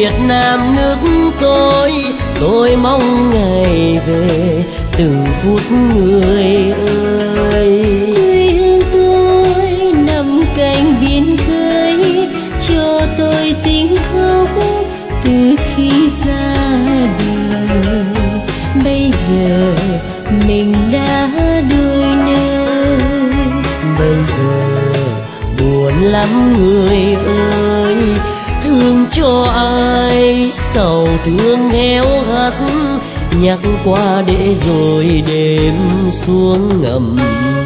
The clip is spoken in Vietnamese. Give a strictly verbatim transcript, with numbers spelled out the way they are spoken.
Việt Nam nước tôi, tôi mong ngày về từng phút người ơi. Quê hương tôi nằm cạnh biển khơi, cho tôi tiếng khóc từ khi ra đời. Bây giờ mình đã đôi nơi, bây giờ buồn lắm người ơi. Thương cho ai sầu thương héo hắt, nhắc qua để rồi đêm xuống ngầm